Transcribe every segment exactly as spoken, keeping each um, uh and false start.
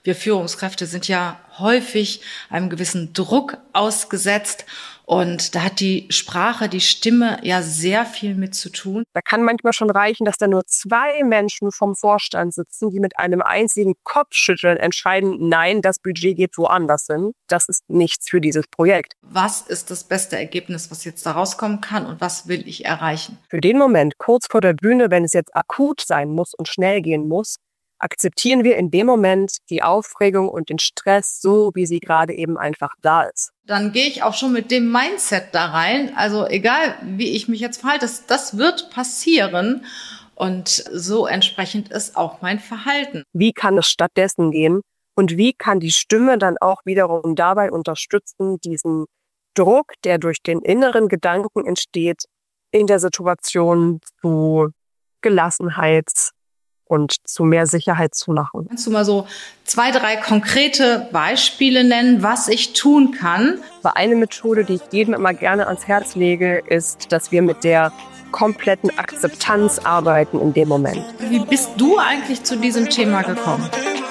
Wir Führungskräfte sind ja häufig einem gewissen Druck ausgesetzt. Und da hat die Sprache, die Stimme ja sehr viel mit zu tun. Da kann manchmal schon reichen, dass da nur zwei Menschen vom Vorstand sitzen, die mit einem einzigen Kopfschütteln entscheiden, nein, das Budget geht woanders hin. Das ist nichts für dieses Projekt. Was ist das beste Ergebnis, was jetzt da rauskommen kann und was will ich erreichen? Für den Moment, kurz vor der Bühne, wenn es jetzt akut sein muss und schnell gehen muss, akzeptieren wir in dem Moment die Aufregung und den Stress so, wie sie gerade eben einfach da ist. Dann gehe ich auch schon mit dem Mindset da rein. Also egal, wie ich mich jetzt verhalte, das, das wird passieren. Und so entsprechend ist auch mein Verhalten. Wie kann es stattdessen gehen? Und wie kann die Stimme dann auch wiederum dabei unterstützen, diesen Druck, der durch den inneren Gedanken entsteht, in der Situation zu Gelassenheit und zu mehr Sicherheit zu machen. Kannst du mal so zwei, drei konkrete Beispiele nennen, was ich tun kann? Aber eine Methode, die ich jedem immer gerne ans Herz lege, ist, dass wir mit der kompletten Akzeptanz arbeiten in dem Moment. Wie bist du eigentlich zu diesem Thema gekommen?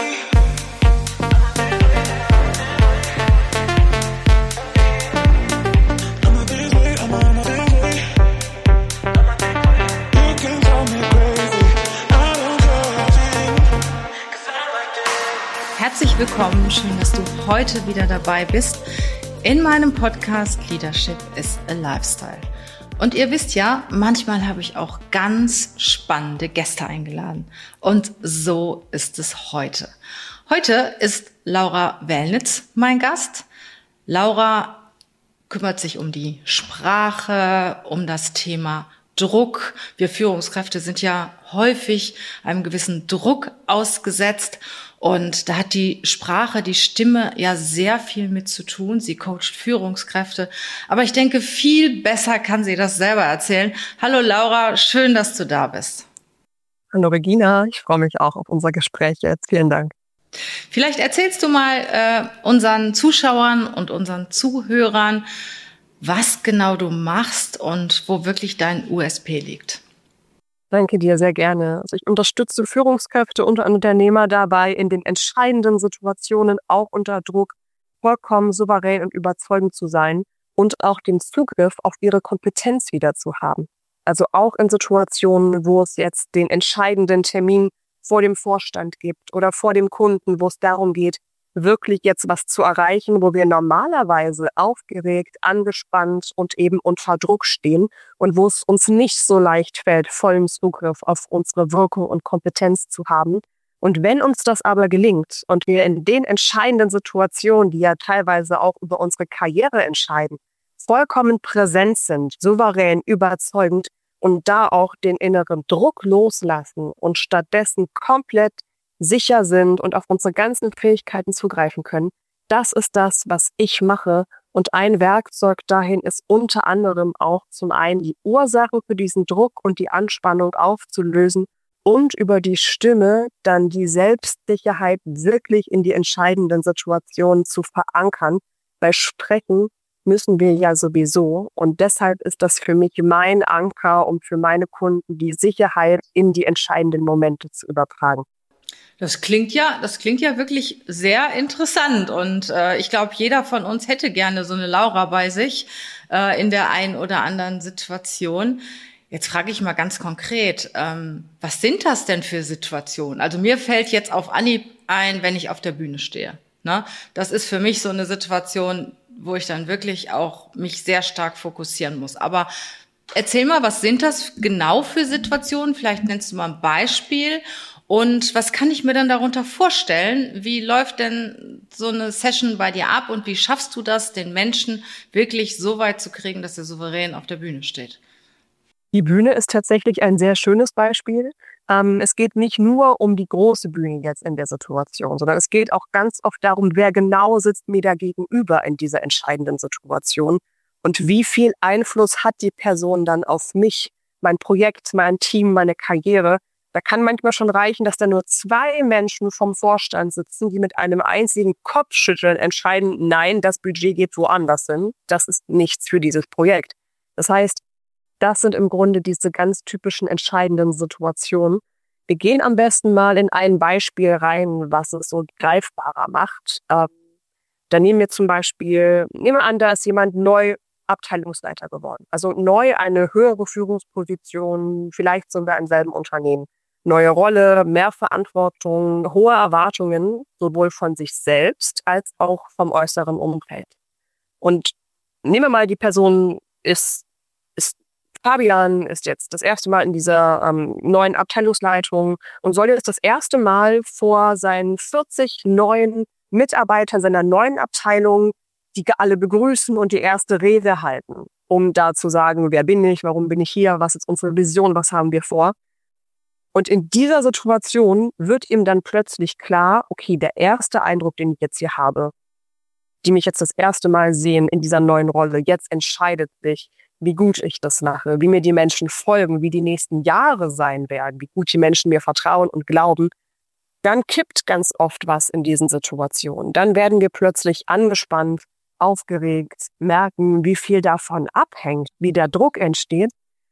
Herzlich willkommen, schön, dass du heute wieder dabei bist in meinem Podcast Leadership is a Lifestyle. Und ihr wisst ja, manchmal habe ich auch ganz spannende Gäste eingeladen. Und so ist es heute. Heute ist Laura Wellnitz mein Gast. Laura kümmert sich um die Sprache, um das Thema Druck. Wir Führungskräfte sind ja häufig einem gewissen Druck ausgesetzt. Und da hat die Sprache, die Stimme ja sehr viel mit zu tun. Sie coacht Führungskräfte. Aber ich denke, viel besser kann sie das selber erzählen. Hallo Laura, schön, dass du da bist. Hallo Regina, ich freue mich auch auf unser Gespräch jetzt. Vielen Dank. Vielleicht erzählst du mal äh, unseren Zuschauern und unseren Zuhörern, was genau du machst und wo wirklich dein U S P liegt. Danke dir, sehr gerne. Also ich unterstütze Führungskräfte und Unternehmer dabei, in den entscheidenden Situationen auch unter Druck vollkommen souverän und überzeugend zu sein und auch den Zugriff auf ihre Kompetenz wieder zu haben. Also auch in Situationen, wo es jetzt den entscheidenden Termin vor dem Vorstand gibt oder vor dem Kunden, wo es darum geht, wirklich jetzt was zu erreichen, wo wir normalerweise aufgeregt, angespannt und eben unter Druck stehen und wo es uns nicht so leicht fällt, vollen Zugriff auf unsere Wirkung und Kompetenz zu haben. Und wenn uns das aber gelingt und wir in den entscheidenden Situationen, die ja teilweise auch über unsere Karriere entscheiden, vollkommen präsent sind, souverän, überzeugend und da auch den inneren Druck loslassen und stattdessen komplett sicher sind und auf unsere ganzen Fähigkeiten zugreifen können. Das ist das, was ich mache. Und ein Werkzeug dahin ist unter anderem auch zum einen die Ursache für diesen Druck und die Anspannung aufzulösen und über die Stimme dann die Selbstsicherheit wirklich in die entscheidenden Situationen zu verankern. Bei Sprechen müssen wir ja sowieso. Und deshalb ist das für mich mein Anker, um für meine Kunden die Sicherheit in die entscheidenden Momente zu übertragen. Das klingt ja, das klingt ja wirklich sehr interessant und äh, ich glaube, jeder von uns hätte gerne so eine Laura bei sich äh, in der einen oder anderen Situation. Jetzt frage ich mal ganz konkret, ähm, was sind das denn für Situationen? Also mir fällt jetzt auf Anhieb ein, wenn ich auf der Bühne stehe. Ne? Das ist für mich so eine Situation, wo ich dann wirklich auch mich sehr stark fokussieren muss. Aber erzähl mal, was sind das genau für Situationen? Vielleicht nennst du mal ein Beispiel. Und was kann ich mir dann darunter vorstellen? Wie läuft denn so eine Session bei dir ab und wie schaffst du das, den Menschen wirklich so weit zu kriegen, dass er souverän auf der Bühne steht? Die Bühne ist tatsächlich ein sehr schönes Beispiel. Ähm, es geht nicht nur um die große Bühne jetzt in der Situation, sondern es geht auch ganz oft darum, wer genau sitzt mir da gegenüber in dieser entscheidenden Situation und wie viel Einfluss hat die Person dann auf mich, mein Projekt, mein Team, meine Karriere. Da kann manchmal schon reichen, dass da nur zwei Menschen vom Vorstand sitzen, die mit einem einzigen Kopfschütteln entscheiden, nein, das Budget geht woanders hin. Das ist nichts für dieses Projekt. Das heißt, das sind im Grunde diese ganz typischen entscheidenden Situationen, Wir gehen am besten mal in ein Beispiel rein, was es so greifbarer macht. Ähm, da nehmen wir zum Beispiel, nehmen wir an, da ist jemand neu Abteilungsleiter geworden. Also neu eine höhere Führungsposition, vielleicht sogar im selben Unternehmen. Neue Rolle, mehr Verantwortung, hohe Erwartungen, sowohl von sich selbst als auch vom äußeren Umfeld. Und nehmen wir mal, die Person ist, ist Fabian, ist jetzt das erste Mal in dieser ähm, neuen Abteilungsleitung und soll jetzt das erste Mal vor seinen vierzig neuen Mitarbeitern seiner neuen Abteilung die alle begrüßen und die erste Rede halten, um da zu sagen, wer bin ich, warum bin ich hier, was ist unsere Vision, was haben wir vor. Und in dieser Situation wird ihm dann plötzlich klar, okay, der erste Eindruck, den ich jetzt hier habe, die mich jetzt das erste Mal sehen in dieser neuen Rolle, jetzt entscheidet sich, wie gut ich das mache, wie mir die Menschen folgen, wie die nächsten Jahre sein werden, wie gut die Menschen mir vertrauen und glauben. Dann kippt ganz oft was in diesen Situationen. Dann werden wir plötzlich angespannt, aufgeregt, merken, wie viel davon abhängt, wie der Druck entsteht.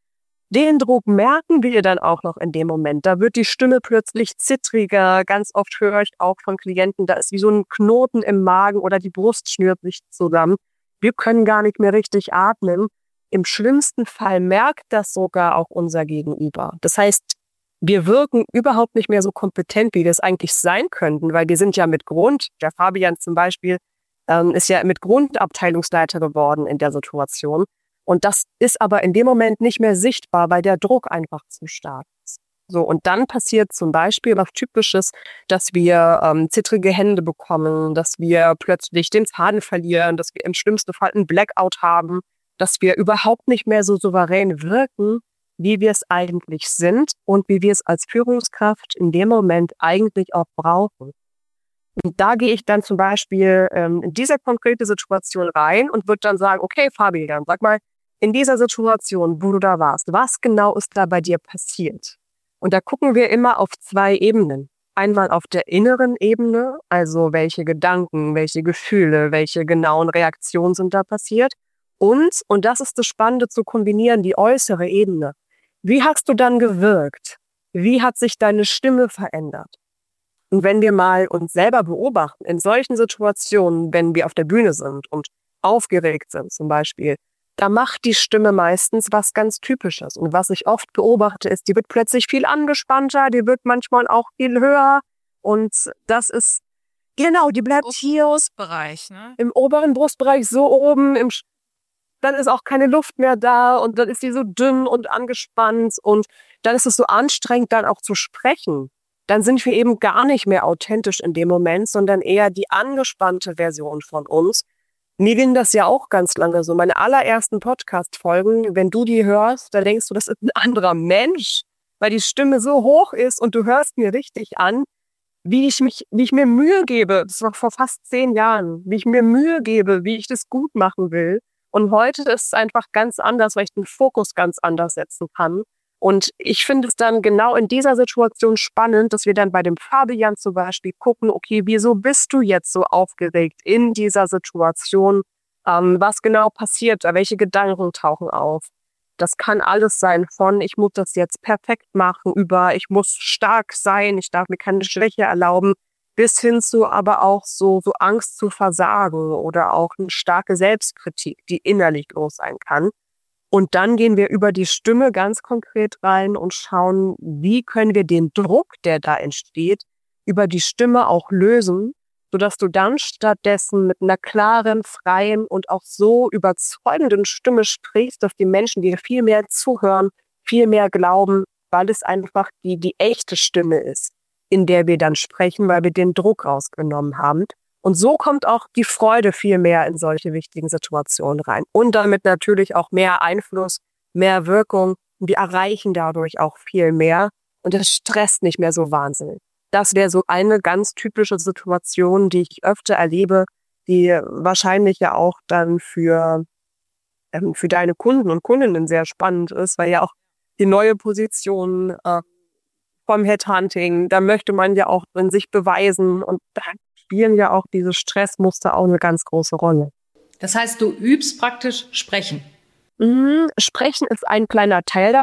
Den Druck merken wir dann auch noch in dem Moment. Da wird die Stimme plötzlich zittriger. Ganz oft höre ich auch von Klienten, da ist wie so ein Knoten im Magen oder die Brust schnürt sich zusammen. Wir können gar nicht mehr richtig atmen. Im schlimmsten Fall merkt das sogar auch unser Gegenüber. Das heißt, wir wirken überhaupt nicht mehr so kompetent, wie wir es eigentlich sein könnten, weil wir sind ja mit Grund, der Fabian zum Beispiel, ähm, ist ja mit Grund Abteilungsleiter geworden in der Situation. Und das ist aber in dem Moment nicht mehr sichtbar, weil der Druck einfach zu stark ist. So, und dann passiert zum Beispiel was Typisches, dass wir ähm, zittrige Hände bekommen, dass wir plötzlich den Faden verlieren, dass wir im schlimmsten Fall einen Blackout haben, dass wir überhaupt nicht mehr so souverän wirken, wie wir es eigentlich sind und wie wir es als Führungskraft in dem Moment eigentlich auch brauchen. Und da gehe ich dann zum Beispiel ähm, in diese konkrete Situation rein und würde dann sagen, okay, Fabian, sag mal, in dieser Situation, wo du da warst, was genau ist da bei dir passiert? Und da gucken wir immer auf zwei Ebenen. Einmal auf der inneren Ebene, also welche Gedanken, welche Gefühle, welche genauen Reaktionen sind da passiert. Und, und das ist das Spannende zu kombinieren, die äußere Ebene. Wie hast du dann gewirkt? Wie hat sich deine Stimme verändert? Und wenn wir mal uns selber beobachten, in solchen Situationen, wenn wir auf der Bühne sind und aufgeregt sind zum Beispiel, da macht die Stimme meistens was ganz Typisches. Und was ich oft beobachte, ist, die wird plötzlich viel angespannter, die wird manchmal auch viel höher. Und das ist, genau, die bleibt Im hier Brustbereich, ne? Im oberen Brustbereich so oben, im, dann ist auch keine Luft mehr da und dann ist die so dünn und angespannt und dann ist es so anstrengend, dann auch zu sprechen. Dann sind wir eben gar nicht mehr authentisch in dem Moment, sondern eher die angespannte Version von uns. Mir ging das ja auch ganz lange so. Meine allerersten Podcast-Folgen, wenn du die hörst, da denkst du, das ist ein anderer Mensch, weil die Stimme so hoch ist und du hörst mir richtig an, wie ich mich, wie ich mir Mühe gebe. Das war vor fast zehn Jahren, wie ich mir Mühe gebe, wie ich das gut machen will. Und heute ist es einfach ganz anders, weil ich den Fokus ganz anders setzen kann. Und ich finde es dann genau in dieser Situation spannend, dass wir dann bei dem Fabian zum Beispiel gucken, okay, wieso bist du jetzt so aufgeregt in dieser Situation? Ähm, was genau passiert da? Welche Gedanken tauchen auf? Das kann alles sein von, ich muss das jetzt perfekt machen, über, ich muss stark sein, ich darf mir keine Schwäche erlauben, bis hin zu aber auch so, so Angst zu versagen oder auch eine starke Selbstkritik, die innerlich groß sein kann. Und dann gehen wir über die Stimme ganz konkret rein und schauen, wie können wir den Druck, der da entsteht, über die Stimme auch lösen, sodass du dann stattdessen mit einer klaren, freien und auch so überzeugenden Stimme sprichst, dass die Menschen dir viel mehr zuhören, viel mehr glauben, weil es einfach die, die echte Stimme ist, in der wir dann sprechen, weil wir den Druck rausgenommen haben. Und so kommt auch die Freude viel mehr in solche wichtigen Situationen rein. Und damit natürlich auch mehr Einfluss, mehr Wirkung. Und wir erreichen dadurch auch viel mehr. Und es stresst nicht mehr so wahnsinnig. Das wäre so eine ganz typische Situation, die ich öfter erlebe, die wahrscheinlich ja auch dann für, ähm, für deine Kunden und Kundinnen sehr spannend ist, weil ja auch die neue Position äh, vom Headhunting, da möchte man ja auch in sich beweisen und da spielen ja auch diese Stressmuster auch eine ganz große Rolle. Das heißt, du übst praktisch Sprechen. Mhm. Sprechen ist ein kleiner Teil davon.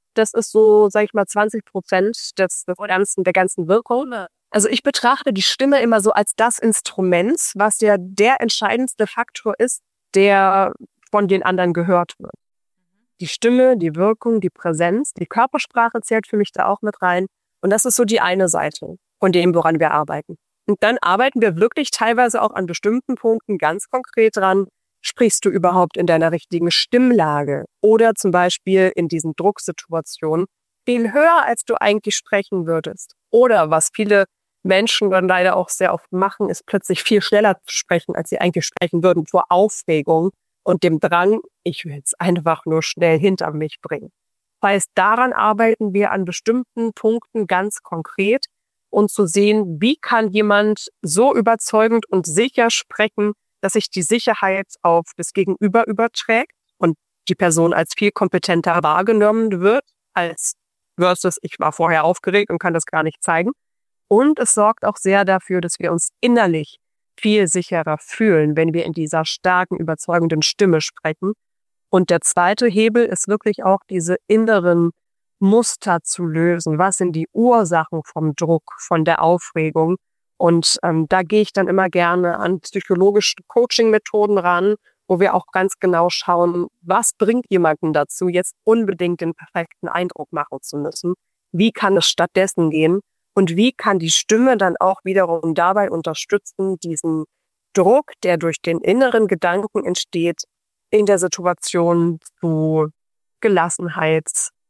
Das ist so, sag ich mal, zwanzig Prozent des, des ganzen, der ganzen Wirkung. Also ich betrachte die Stimme immer so als das Instrument, was ja der entscheidendste Faktor ist, der von den anderen gehört wird. Die Stimme, die Wirkung, die Präsenz, die Körpersprache zählt für mich da auch mit rein. Und das ist so die eine Seite von dem, woran wir arbeiten. Und dann arbeiten wir wirklich teilweise auch an bestimmten Punkten ganz konkret dran. Sprichst du überhaupt in deiner richtigen Stimmlage? Oder zum Beispiel in diesen Drucksituationen viel höher, als du eigentlich sprechen würdest? Oder was viele Menschen dann leider auch sehr oft machen, ist plötzlich viel schneller zu sprechen, als sie eigentlich sprechen würden, vor Aufregung und dem Drang, ich will es einfach nur schnell hinter mich bringen. Das heißt, daran arbeiten wir an bestimmten Punkten ganz konkret und zu sehen, wie kann jemand so überzeugend und sicher sprechen, dass sich die Sicherheit auf das Gegenüber überträgt und die Person als viel kompetenter wahrgenommen wird, als versus ich war vorher aufgeregt und kann das gar nicht zeigen. Und es sorgt auch sehr dafür, dass wir uns innerlich viel sicherer fühlen, wenn wir in dieser starken, überzeugenden Stimme sprechen. Und der zweite Hebel ist wirklich auch diese inneren Muster zu lösen. Was sind die Ursachen vom Druck, von der Aufregung? Und ähm, da gehe ich dann immer gerne an psychologische Coaching-Methoden ran, wo wir auch ganz genau schauen, was bringt jemanden dazu, jetzt unbedingt den perfekten Eindruck machen zu müssen? Wie kann es stattdessen gehen? Und wie kann die Stimme dann auch wiederum dabei unterstützen, diesen Druck, der durch den inneren Gedanken entsteht, in der Situation zu Gelassenheit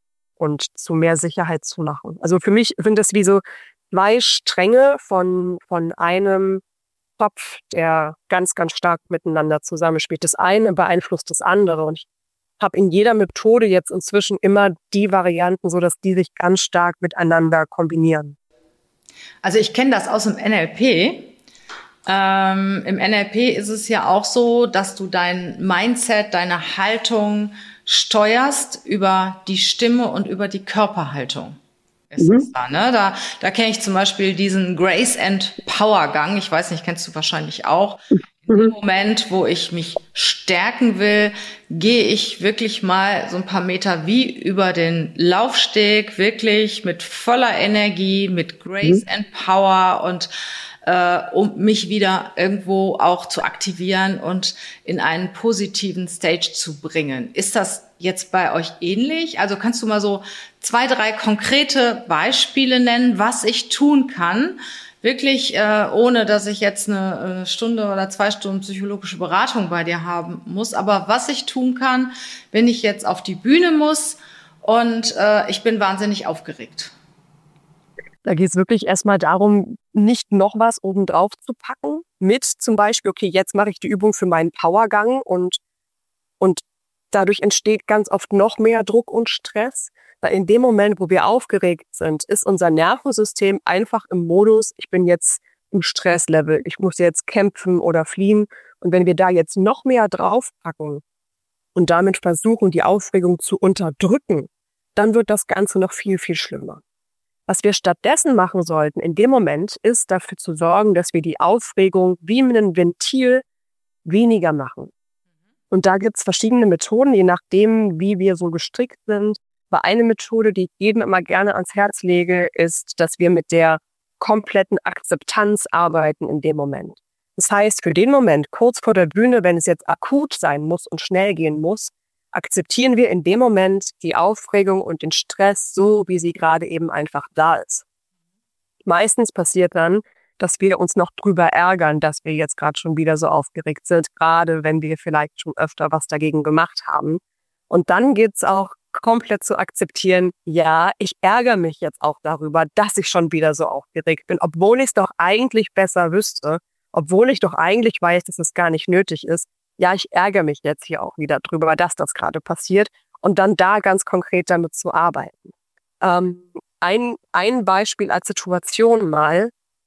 und zu mehr Sicherheit zu machen? Also für mich sind das wie so zwei Stränge von, von einem Topf, der ganz, ganz stark miteinander zusammenspielt. Das eine beeinflusst das andere. Und ich habe in jeder Methode jetzt inzwischen immer die Varianten, so dass die sich ganz stark miteinander kombinieren. Also ich kenne das aus dem N L P. Ähm, Im N L P ist es ja auch so, dass du dein Mindset, deine Haltung steuerst über die Stimme und über die Körperhaltung. Ist Mhm. das da, ne? Da, da kenne ich zum Beispiel diesen Grace and Power Gang. Ich weiß nicht, kennst du wahrscheinlich auch. In dem Moment, wo ich mich stärken will, gehe ich wirklich mal so ein paar Meter wie über den Laufsteg, wirklich mit voller Energie, mit Grace Mhm. and Power und äh, um mich wieder irgendwo auch zu aktivieren und in einen positiven Stage zu bringen. Ist das jetzt bei euch ähnlich? Also kannst du mal so zwei, drei konkrete Beispiele nennen, was ich tun kann, wirklich, äh, ohne dass ich jetzt eine, eine Stunde oder zwei Stunden psychologische Beratung bei dir haben muss, aber was ich tun kann, wenn ich jetzt auf die Bühne muss und äh, ich bin wahnsinnig aufgeregt. Da geht es wirklich erstmal darum, nicht noch was obendrauf zu packen, mit zum Beispiel, okay, jetzt mache ich die Übung für meinen Powergang und, und dadurch entsteht ganz oft noch mehr Druck und Stress. Weil in dem Moment, wo wir aufgeregt sind, ist unser Nervensystem einfach im Modus, ich bin jetzt im Stresslevel, ich muss jetzt kämpfen oder fliehen. Und wenn wir da jetzt noch mehr draufpacken und damit versuchen, die Aufregung zu unterdrücken, dann wird das Ganze noch viel, viel schlimmer. Was wir stattdessen machen sollten in dem Moment, ist dafür zu sorgen, dass wir die Aufregung wie mit einem Ventil weniger machen. Und da gibt es verschiedene Methoden, je nachdem, wie wir so gestrickt sind. Aber eine Methode, die ich jedem immer gerne ans Herz lege, ist, dass wir mit der kompletten Akzeptanz arbeiten in dem Moment. Das heißt, für den Moment, kurz vor der Bühne, wenn es jetzt akut sein muss und schnell gehen muss, akzeptieren wir in dem Moment die Aufregung und den Stress so, wie sie gerade eben einfach da ist. Meistens passiert dann, dass wir uns noch drüber ärgern, dass wir jetzt gerade schon wieder so aufgeregt sind, gerade wenn wir vielleicht schon öfter was dagegen gemacht haben. Und dann geht's auch komplett zu akzeptieren, ja, ich ärgere mich jetzt auch darüber, dass ich schon wieder so aufgeregt bin, obwohl ich es doch eigentlich besser wüsste, obwohl ich doch eigentlich weiß, dass es gar nicht nötig ist. Ja, ich ärgere mich jetzt hier auch wieder drüber, dass das gerade passiert und dann da ganz konkret damit zu arbeiten. Ähm, ein, ein Beispiel als Situation mal.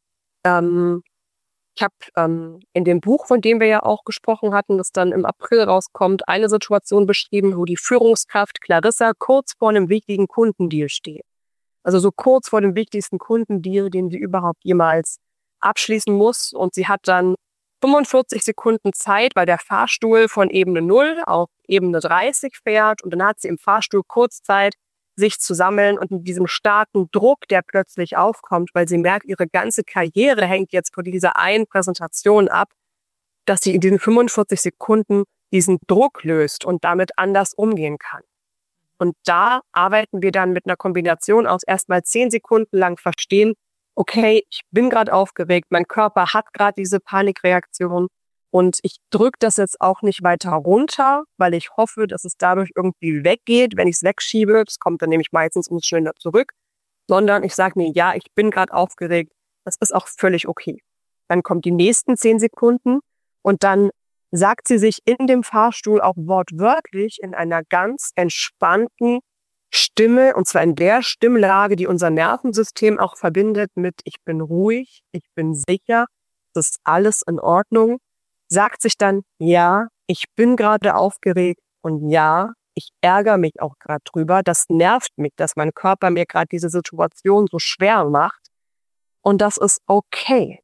Ähm, ich habe ähm, in dem Buch, von dem wir ja auch gesprochen hatten, das dann im April rauskommt, eine Situation beschrieben, wo die Führungskraft Clarissa kurz vor einem wichtigen Kundendeal steht. Also so kurz vor dem wichtigsten Kundendeal, den sie überhaupt jemals abschließen muss. Und sie hat dann fünfundvierzig Sekunden Zeit, weil der Fahrstuhl von Ebene null auf Ebene dreißig fährt. Und dann hat sie im Fahrstuhl kurz Zeit, sich zu sammeln und mit diesem starken Druck, der plötzlich aufkommt, weil sie merkt, ihre ganze Karriere hängt jetzt von dieser einen Präsentation ab, dass sie in diesen fünfundvierzig Sekunden diesen Druck löst und damit anders umgehen kann. Und da arbeiten wir dann mit einer Kombination aus erstmal zehn Sekunden lang verstehen, okay, ich bin gerade aufgeregt, mein Körper hat gerade diese Panikreaktion und ich drücke das jetzt auch nicht weiter runter, weil ich hoffe, dass es dadurch irgendwie weggeht. Wenn ich es wegschiebe, das kommt dann nämlich meistens umso schneller zurück, sondern ich sage mir, ja, ich bin gerade aufgeregt, das ist auch völlig okay. Dann kommt die nächsten zehn Sekunden und dann sagt sie sich in dem Fahrstuhl auch wortwörtlich in einer ganz entspannten Stimme, und zwar in der Stimmlage, die unser Nervensystem auch verbindet mit ich bin ruhig, ich bin sicher, das ist alles in Ordnung, sagt sich dann, ja, ich bin gerade aufgeregt und ja, ich ärgere mich auch gerade drüber, das nervt mich, dass mein Körper mir gerade diese Situation so schwer macht und das ist okay.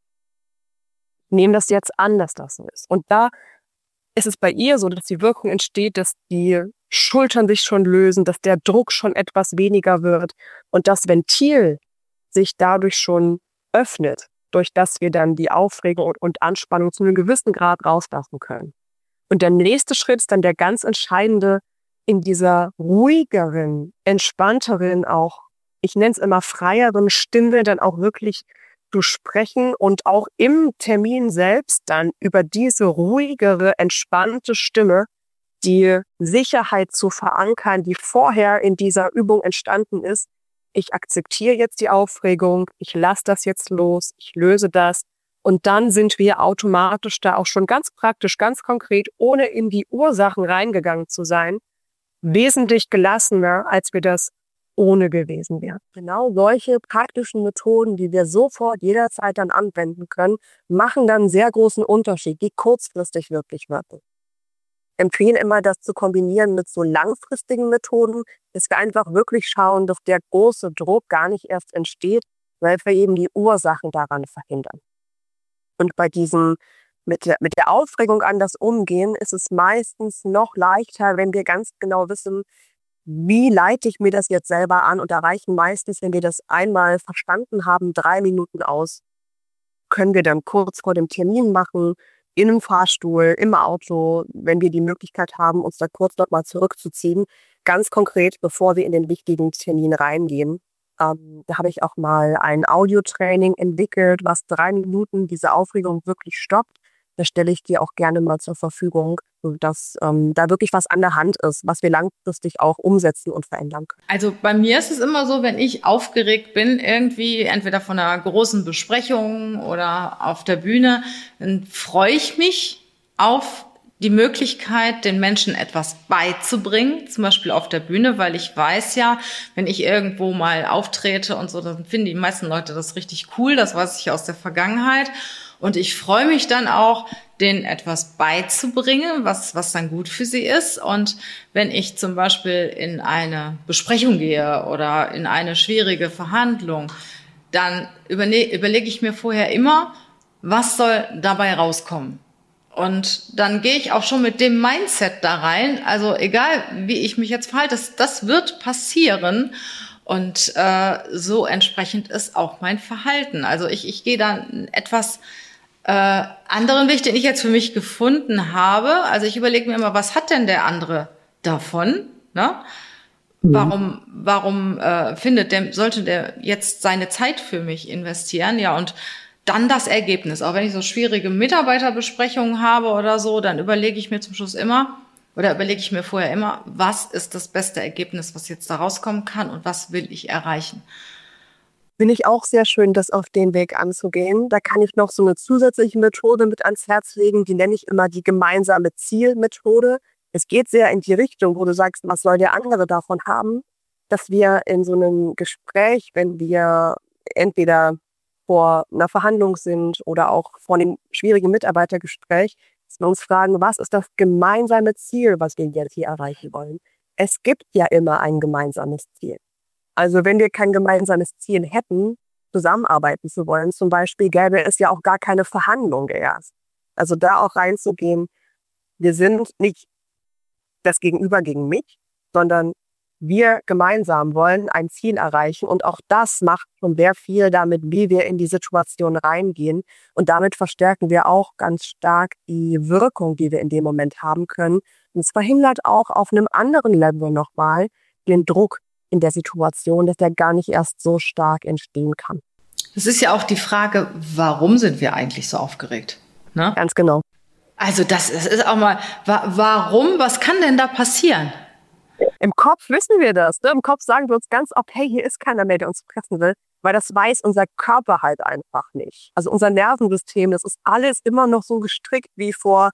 Nehmen das jetzt an, dass das so ist. Und da ist es bei ihr so, dass die Wirkung entsteht, dass die Schultern sich schon lösen, dass der Druck schon etwas weniger wird und das Ventil sich dadurch schon öffnet, durch das wir dann die Aufregung und Anspannung zu einem gewissen Grad rauslassen können. Und der nächste Schritt ist dann der ganz entscheidende, in dieser ruhigeren, entspannteren, auch, ich nenne es immer freieren Stimme, dann auch wirklich zu sprechen und auch im Termin selbst dann über diese ruhigere, entspannte Stimme die Sicherheit zu verankern, die vorher in dieser Übung entstanden ist. Ich akzeptiere jetzt die Aufregung, ich lasse das jetzt los, ich löse das und dann sind wir automatisch da auch schon ganz praktisch, ganz konkret, ohne in die Ursachen reingegangen zu sein, wesentlich gelassener, als wir das ohne gewesen wären. Genau solche praktischen Methoden, die wir sofort jederzeit dann anwenden können, machen dann einen sehr großen Unterschied, die kurzfristig wirklich wirken. Empfehlen immer, das zu kombinieren mit so langfristigen Methoden, dass wir einfach wirklich schauen, dass der große Druck gar nicht erst entsteht, weil wir eben die Ursachen daran verhindern. Und bei diesem mit der, mit der Aufregung anders umgehen, ist es meistens noch leichter, wenn wir ganz genau wissen, wie leite ich mir das jetzt selber an, und da reichen meistens, wenn wir das einmal verstanden haben, drei Minuten aus. Können wir dann kurz vor dem Termin machen, in einem Fahrstuhl, im Auto, wenn wir die Möglichkeit haben, uns da kurz noch mal zurückzuziehen, ganz konkret, bevor wir in den wichtigen Termin reingehen. Ähm, da habe ich auch mal ein Audiotraining entwickelt, was drei Minuten diese Aufregung wirklich stoppt. Das stelle ich dir auch gerne mal zur Verfügung, sodass ähm, da wirklich was an der Hand ist, was wir langfristig auch umsetzen und verändern können. Also bei mir ist es immer so, wenn ich aufgeregt bin, irgendwie entweder von einer großen Besprechung oder auf der Bühne, dann freue ich mich auf die Möglichkeit, den Menschen etwas beizubringen, zum Beispiel auf der Bühne, weil ich weiß ja, wenn ich irgendwo mal auftrete und so, dann finden die meisten Leute das richtig cool, das weiß ich aus der Vergangenheit. Und ich freue mich dann auch, denen etwas beizubringen, was, was dann gut für sie ist. Und wenn ich zum Beispiel in eine Besprechung gehe oder in eine schwierige Verhandlung, dann überle- überlege ich mir vorher immer, was soll dabei rauskommen? Und dann gehe ich auch schon mit dem Mindset da rein. Also egal, wie ich mich jetzt verhalte, das, das wird passieren. Und äh, so entsprechend ist auch mein Verhalten. Also ich, ich gehe dann etwas äh, anderen Weg, den ich jetzt für mich gefunden habe. Also ich überlege mir immer, was hat denn der andere davon? Ne? Mhm. Warum, warum äh, findet der, sollte der jetzt seine Zeit für mich investieren? Ja, und dann das Ergebnis. Auch wenn ich so schwierige Mitarbeiterbesprechungen habe oder so, dann überlege ich mir zum Schluss immer, oder überlege ich mir vorher immer, was ist das beste Ergebnis, was jetzt da rauskommen kann und was will ich erreichen? Finde ich auch sehr schön, das auf den Weg anzugehen. Da kann ich noch so eine zusätzliche Methode mit ans Herz legen, die nenne ich immer die gemeinsame Zielmethode. Es geht sehr in die Richtung, wo du sagst, was soll der andere davon haben, dass wir in so einem Gespräch, wenn wir entweder vor einer Verhandlung sind oder auch vor einem schwierigen Mitarbeitergespräch, dass wir uns fragen, was ist das gemeinsame Ziel, was wir jetzt hier erreichen wollen? Es gibt ja immer ein gemeinsames Ziel. Also wenn wir kein gemeinsames Ziel hätten, zusammenarbeiten zu wollen, zum Beispiel, gäbe es ja auch gar keine Verhandlung erst. Also da auch reinzugehen, wir sind nicht das Gegenüber gegen mich, sondern wir gemeinsam wollen ein Ziel erreichen und auch das macht schon sehr viel damit, wie wir in die Situation reingehen und damit verstärken wir auch ganz stark die Wirkung, die wir in dem Moment haben können. Und es verhindert auch auf einem anderen Level nochmal den Druck in der Situation, dass der gar nicht erst so stark entstehen kann. Das ist ja auch die Frage, warum sind wir eigentlich so aufgeregt? Ne? Ganz genau. Also das ist auch mal, warum, was kann denn da passieren? Im Kopf wissen wir das. Ne? Im Kopf sagen wir uns ganz oft, hey, hier ist keiner mehr, der uns fressen will, weil das weiß unser Körper halt einfach nicht. Also unser Nervensystem, das ist alles immer noch so gestrickt wie vor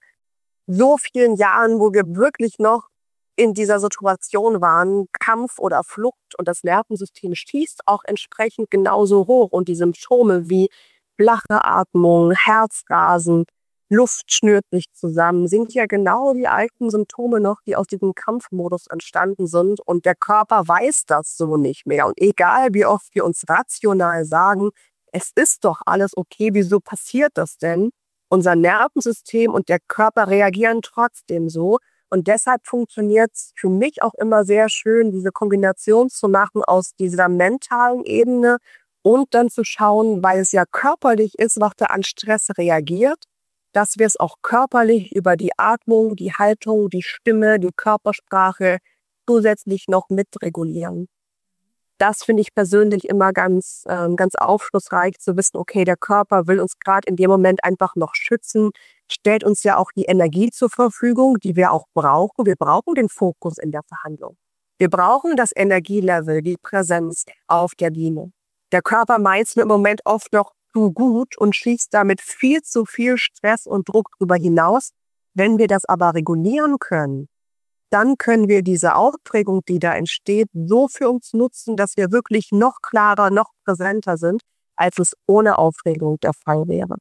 so vielen Jahren, wo wir wirklich noch in dieser Situation waren, Kampf oder Flucht, und das Nervensystem schießt auch entsprechend genauso hoch und die Symptome wie flache Atmung, Herzrasen, Luft schnürt sich zusammen, sind ja genau die alten Symptome noch, die aus diesem Kampfmodus entstanden sind. Und der Körper weiß das so nicht mehr. Und egal, wie oft wir uns rational sagen, es ist doch alles okay, wieso passiert das denn? Unser Nervensystem und der Körper reagieren trotzdem so. Und deshalb funktioniert es für mich auch immer sehr schön, diese Kombination zu machen aus dieser mentalen Ebene und dann zu schauen, weil es ja körperlich ist, was da an Stress reagiert, dass wir es auch körperlich über die Atmung, die Haltung, die Stimme, die Körpersprache zusätzlich noch mitregulieren. Das finde ich persönlich immer ganz, äh, ganz aufschlussreich zu wissen, okay, der Körper will uns gerade in dem Moment einfach noch schützen, stellt uns ja auch die Energie zur Verfügung, die wir auch brauchen. Wir brauchen den Fokus in der Verhandlung. Wir brauchen das Energielevel, die Präsenz auf der Bühne. Der Körper meint es im Moment oft noch zu gut und schießt damit viel zu viel Stress und Druck darüber hinaus. Wenn wir das aber regulieren können, dann können wir diese Aufregung, die da entsteht, so für uns nutzen, dass wir wirklich noch klarer, noch präsenter sind, als es ohne Aufregung der Fall wäre.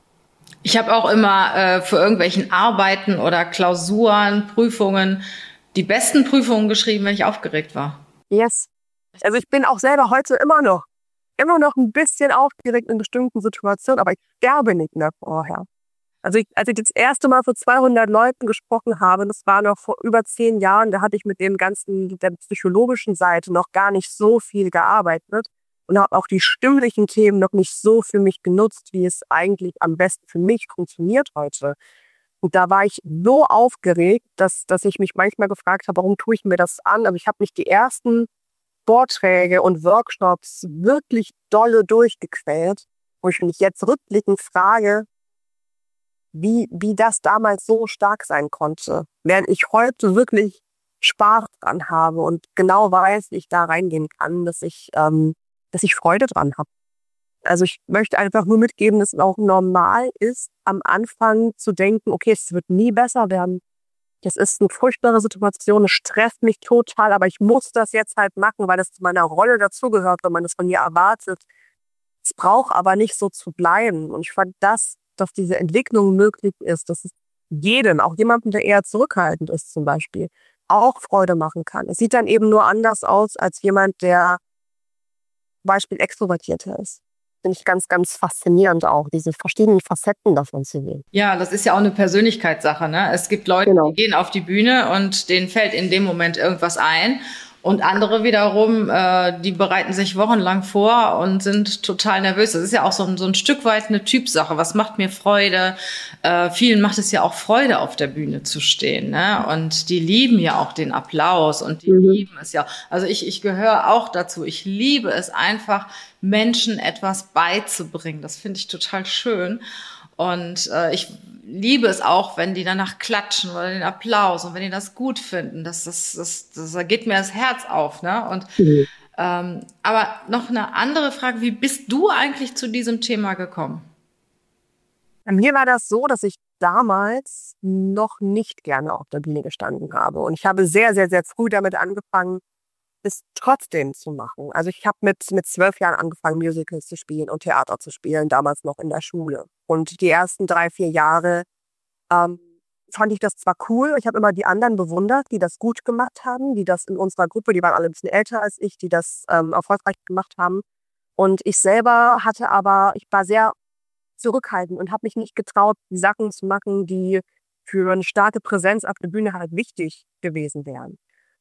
Ich habe auch immer äh, für irgendwelchen Arbeiten oder Klausuren, Prüfungen, die besten Prüfungen geschrieben, wenn ich aufgeregt war. Yes. Also ich bin auch selber heute immer noch, immer noch ein bisschen aufgeregt in bestimmten Situationen, aber ich sterbe nicht mehr vorher. Also ich, als ich das erste Mal vor zweihundert Leuten gesprochen habe, das war noch vor über zehn Jahren, da hatte ich mit dem ganzen, der psychologischen Seite noch gar nicht so viel gearbeitet und habe auch die stimmlichen Themen noch nicht so für mich genutzt, wie es eigentlich am besten für mich funktioniert heute. Und da war ich so aufgeregt, dass, dass ich mich manchmal gefragt habe, warum tue ich mir das an? Aber ich habe mich die ersten Vorträge und Workshops wirklich dolle durchgequält, wo ich mich jetzt rückblickend frage, wie, wie das damals so stark sein konnte, während ich heute wirklich Spaß dran habe und genau weiß, wie ich da reingehen kann, dass ich, ähm, dass ich Freude dran habe. Also ich möchte einfach nur mitgeben, dass es auch normal ist, am Anfang zu denken, okay, es wird nie besser werden. Das ist eine furchtbare Situation, es stresst mich total, aber ich muss das jetzt halt machen, weil das zu meiner Rolle dazugehört, wenn man das von mir erwartet. Es braucht aber nicht so zu bleiben. Und ich fand das, dass diese Entwicklung möglich ist, dass es jedem, auch jemandem, der eher zurückhaltend ist zum Beispiel, auch Freude machen kann. Es sieht dann eben nur anders aus als jemand, der zum Beispiel extrovertierter ist. Finde ich ganz, ganz faszinierend auch, diese verschiedenen Facetten davon zu sehen. Ja, das ist ja auch eine Persönlichkeitssache, ne? Es gibt Leute, genau, die gehen auf die Bühne und denen fällt in dem Moment irgendwas ein. Und andere wiederum, äh, die bereiten sich wochenlang vor und sind total nervös. Das ist ja auch so ein, so ein Stück weit eine Typsache. Was macht mir Freude? Äh, vielen macht es ja auch Freude, auf der Bühne zu stehen, ne? Und die lieben ja auch den Applaus und die mhm. lieben es ja. Also ich, ich gehöre auch dazu. Ich liebe es einfach, Menschen etwas beizubringen. Das finde ich total schön. Und äh, ich liebe es auch, wenn die danach klatschen oder den Applaus und wenn die das gut finden. Das, das, das, das, da geht mir das Herz auf, ne? Und mhm. ähm, aber noch eine andere Frage: Wie bist du eigentlich zu diesem Thema gekommen? Bei mir war das so, dass ich damals noch nicht gerne auf der Bühne gestanden habe. Und ich habe sehr, sehr, sehr früh damit angefangen, es trotzdem zu machen. Also ich habe mit mit zwölf Jahren angefangen, Musicals zu spielen und Theater zu spielen, damals noch in der Schule. Und die ersten drei, vier Jahre ähm, fand ich das zwar cool, ich habe immer die anderen bewundert, die das gut gemacht haben, die das in unserer Gruppe, die waren alle ein bisschen älter als ich, die das ähm, erfolgreich gemacht haben. Und ich selber hatte aber, ich war sehr zurückhaltend und habe mich nicht getraut, die Sachen zu machen, die für eine starke Präsenz auf der Bühne halt wichtig gewesen wären.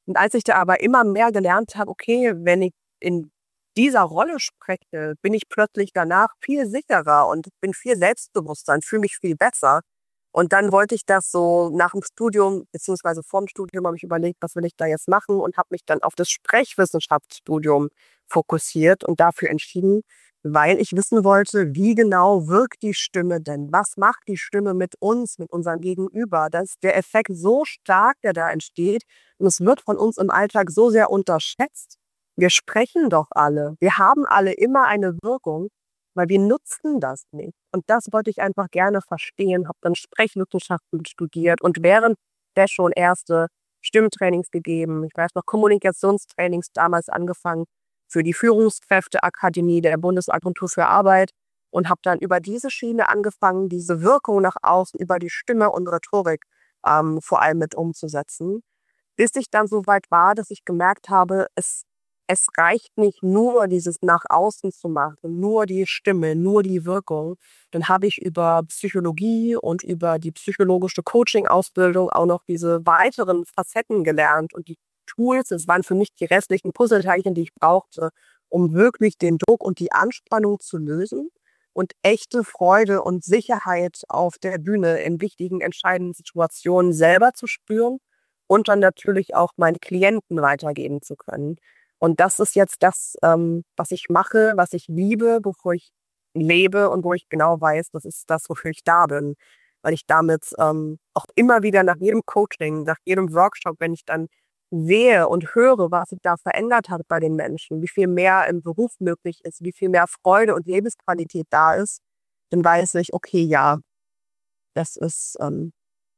Und als ich da aber immer mehr gelernt habe, okay, wenn ich in dieser Rolle spreche, bin ich plötzlich danach viel sicherer und bin viel selbstbewusster und fühle mich viel besser. Und dann wollte ich das so nach dem Studium, beziehungsweise vor dem Studium, habe ich überlegt, was will ich da jetzt machen und habe mich dann auf das Sprechwissenschaftsstudium fokussiert und dafür entschieden, weil ich wissen wollte, wie genau wirkt die Stimme denn? Was macht die Stimme mit uns, mit unserem Gegenüber? Das ist der Effekt so stark, der da entsteht. Und es wird von uns im Alltag so sehr unterschätzt. Wir sprechen doch alle. Wir haben alle immer eine Wirkung, weil wir nutzen das nicht. Und das wollte ich einfach gerne verstehen, habe dann Sprechwissenschaften studiert und während der schon erste Stimmtrainings gegeben. Ich weiß noch, Kommunikationstrainings damals angefangen für die Führungskräfteakademie der Bundesagentur für Arbeit und habe dann über diese Schiene angefangen, diese Wirkung nach außen über die Stimme und Rhetorik ähm, vor allem mit umzusetzen, bis ich dann so weit war, dass ich gemerkt habe, es Es reicht nicht nur, dieses nach außen zu machen, nur die Stimme, nur die Wirkung. Dann habe ich über Psychologie und über die psychologische Coaching-Ausbildung auch noch diese weiteren Facetten gelernt. Und die Tools, das waren für mich die restlichen Puzzleteilchen, die ich brauchte, um wirklich den Druck und die Anspannung zu lösen und echte Freude und Sicherheit auf der Bühne in wichtigen, entscheidenden Situationen selber zu spüren und dann natürlich auch meine Klienten weitergeben zu können. Und das ist jetzt das, ähm, was ich mache, was ich liebe, wofür ich lebe und wo ich genau weiß, das ist das, wofür ich da bin. Weil ich damit ähm, auch immer wieder nach jedem Coaching, nach jedem Workshop, wenn ich dann sehe und höre, was sich da verändert hat bei den Menschen, wie viel mehr im Beruf möglich ist, wie viel mehr Freude und Lebensqualität da ist, dann weiß ich, okay, ja, das ist, ähm,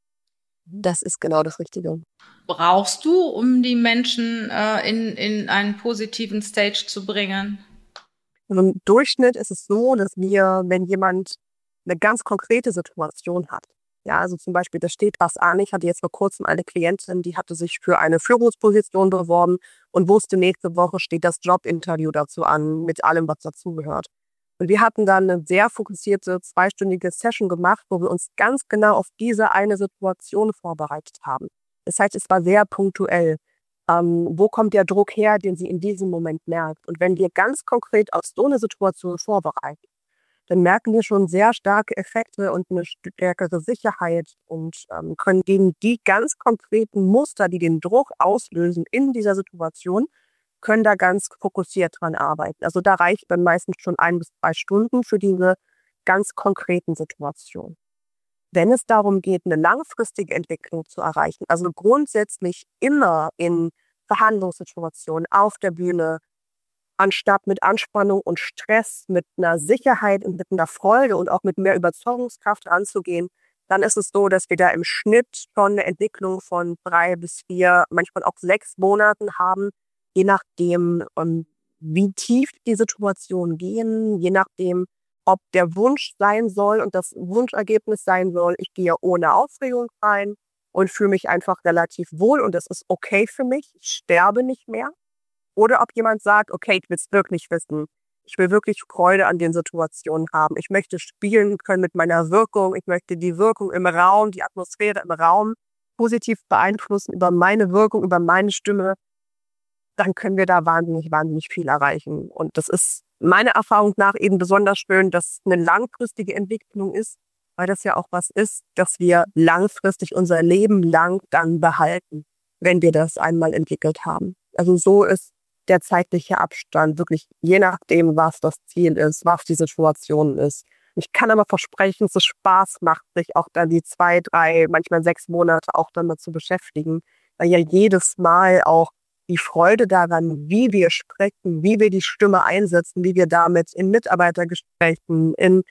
das ist genau das Richtige. Brauchst du, um die Menschen äh, in, in einen positiven Stage zu bringen? Also im Durchschnitt ist es so, dass wir, wenn jemand eine ganz konkrete Situation hat, ja, also zum Beispiel, da steht was an. Ich hatte jetzt vor kurzem eine Klientin, die hatte sich für eine Führungsposition beworben und wusste, nächste Woche steht das Jobinterview dazu an, mit allem, was dazugehört. Und wir hatten dann eine sehr fokussierte zweistündige Session gemacht, wo wir uns ganz genau auf diese eine Situation vorbereitet haben. Das heißt, es war sehr punktuell. Ähm, wo kommt der Druck her, den sie in diesem Moment merkt? Und wenn wir ganz konkret auf so eine Situation vorbereiten, dann merken wir schon sehr starke Effekte und eine stärkere Sicherheit und ähm, können gegen die ganz konkreten Muster, die den Druck auslösen in dieser Situation, können da ganz fokussiert dran arbeiten. Also da reicht dann meistens schon ein bis zwei Stunden für diese ganz konkreten Situationen. Wenn es darum geht, eine langfristige Entwicklung zu erreichen, also grundsätzlich immer in Verhandlungssituationen auf der Bühne, anstatt mit Anspannung und Stress, mit einer Sicherheit und mit einer Freude und auch mit mehr Überzeugungskraft ranzugehen, dann ist es so, dass wir da im Schnitt schon eine Entwicklung von drei bis vier, manchmal auch sechs Monaten haben, je nachdem, um, wie tief die Situationen gehen, je nachdem, ob der Wunsch sein soll und das Wunschergebnis sein soll, ich gehe ohne Aufregung rein und fühle mich einfach relativ wohl und das ist okay für mich, ich sterbe nicht mehr. Oder ob jemand sagt, okay, ich will es wirklich wissen. Ich will wirklich Freude an den Situationen haben. Ich möchte spielen können mit meiner Wirkung. Ich möchte die Wirkung im Raum, die Atmosphäre im Raum positiv beeinflussen über meine Wirkung, über meine Stimme. Dann können wir da wahnsinnig, wahnsinnig viel erreichen. Und das ist meiner Erfahrung nach eben besonders schön, dass es eine langfristige Entwicklung ist, weil das ja auch was ist, dass wir langfristig unser Leben lang dann behalten, wenn wir das einmal entwickelt haben. Also so ist der zeitliche Abstand wirklich je nachdem, was das Ziel ist, was die Situation ist. Ich kann aber versprechen, dass es Spaß macht, sich auch dann die zwei, drei, manchmal sechs Monate auch damit zu beschäftigen, weil ja jedes Mal auch die Freude daran, wie wir sprechen, wie wir die Stimme einsetzen, wie wir damit in Mitarbeitergesprächen, in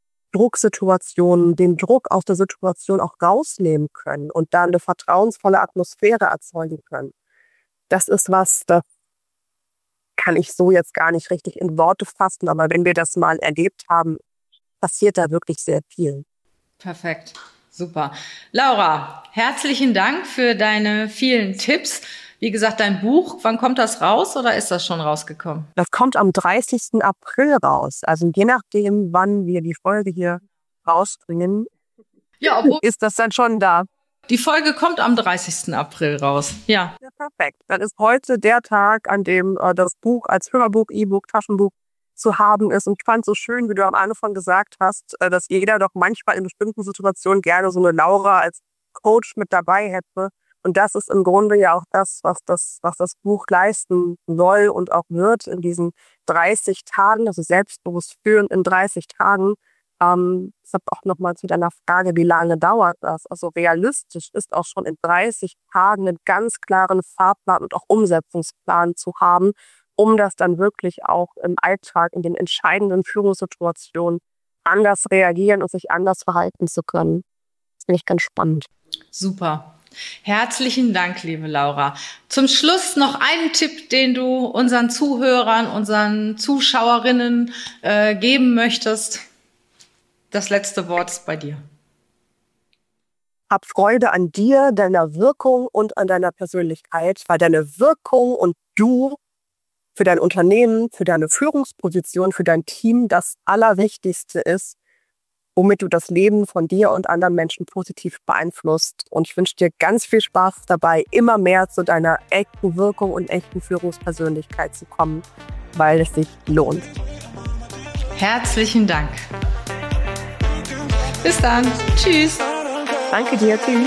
Drucksituationen, den Druck aus der Situation auch rausnehmen können und dann eine vertrauensvolle Atmosphäre erzeugen können. Das ist was, das kann ich so jetzt gar nicht richtig in Worte fassen, aber wenn wir das mal erlebt haben, passiert da wirklich sehr viel. Perfekt, super. Laura, herzlichen Dank für deine vielen Tipps. Wie gesagt, dein Buch, wann kommt das raus oder ist das schon rausgekommen? Das kommt am dreißigsten April raus. Also je nachdem, wann wir die Folge hier rausbringen, ja, obwohl ist das dann schon da. Die Folge kommt am dreißigsten April raus. Ja. Ja, perfekt. Dann ist heute der Tag, an dem äh, das Buch als Hörbuch, E-Book, Taschenbuch zu haben ist. Und ich fand es so schön, wie du am Anfang gesagt hast, äh, dass jeder doch manchmal in bestimmten Situationen gerne so eine Laura als Coach mit dabei hätte. Und das ist im Grunde ja auch das, was das, was das Buch leisten soll und auch wird in diesen dreißig Tagen, also selbstbewusst führen in dreißig Tagen. Ähm, deshalb auch nochmal zu deiner Frage, wie lange dauert das? Also realistisch ist auch schon in dreißig Tagen einen ganz klaren Fahrplan und auch Umsetzungsplan zu haben, um das dann wirklich auch im Alltag, in den entscheidenden Führungssituationen anders reagieren und sich anders verhalten zu können. Das finde ich ganz spannend. Super. Herzlichen Dank, liebe Laura. Zum Schluss noch einen Tipp, den du unseren Zuhörern, unseren Zuschauerinnen äh, geben möchtest. Das letzte Wort ist bei dir. Hab Freude an dir, deiner Wirkung und an deiner Persönlichkeit, weil deine Wirkung und du für dein Unternehmen, für deine Führungsposition, für dein Team das Allerwichtigste ist, womit du das Leben von dir und anderen Menschen positiv beeinflusst. Und ich wünsche dir ganz viel Spaß dabei, immer mehr zu deiner echten Wirkung und echten Führungspersönlichkeit zu kommen, weil es sich lohnt. Herzlichen Dank. Bis dann. Tschüss. Danke dir. Tschüss.